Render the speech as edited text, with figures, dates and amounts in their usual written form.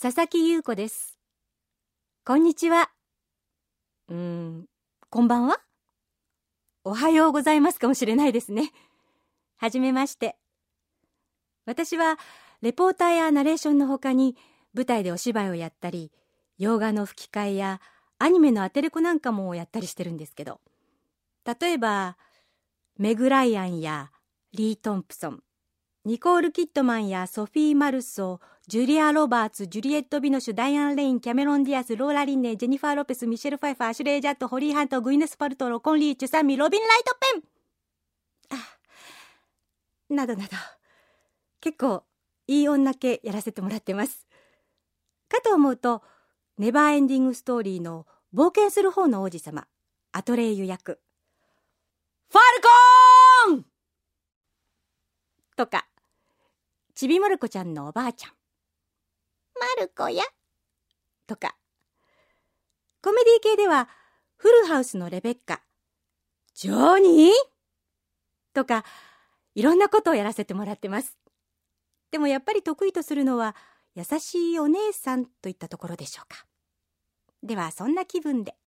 佐々木優子です。こんにちは。こんばんは。おはようございますかもしれないですね。はじめまして。私はレポーターやナレーションの他に舞台でお芝居をやったり、洋画の吹き替えやアニメのアテレコなんかもやったりしてるんですけど、例えばメグ・ライアンやリー・トンプソン、ニコール・キッドマンやソフィー・マルソー、ジュリア・ロバーツ、ジュリエット・ビノシュ、ダイアン・レイン、キャメロン・ディアス、ローラ・リンネー、ジェニファー・ロペス、ミシェル・ファイファー、アシュレイ・ジャット、ホリー・ハント、グイネス・パルトロ、コン・リー、チュ・サンミ、ロビン・ライト・ペンなどなど、結構いい女系やらせてもらってます。かと思うと、ネバーエンディングストーリーの冒険する方の王子様、アトレイユ役、ファルコーンとか、ちびまる子ちゃんのおばあちゃん、まる子やとか、コメディ系ではフルハウスのレベッカ、ジョニーとか、いろんなことをやらせてもらってます。でもやっぱり得意とするのは優しいお姉さんといったところでしょうか。ではそんな気分で